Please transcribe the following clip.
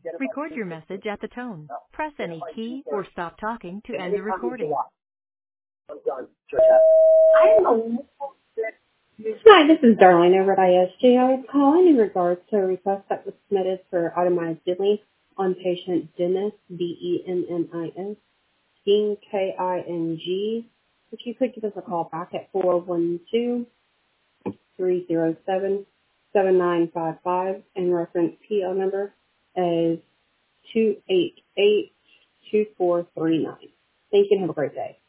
Record your message at the tone. Press any key or stop talking to end the recording. Hi, this is Darlene over at ISG. I was calling in regards to a request that was submitted for itemized billing on patient Dennis, Dennis, King, King. If you could give us a call back at 412-307-7955 and reference PO number as 2882439. Thank you and have a great day.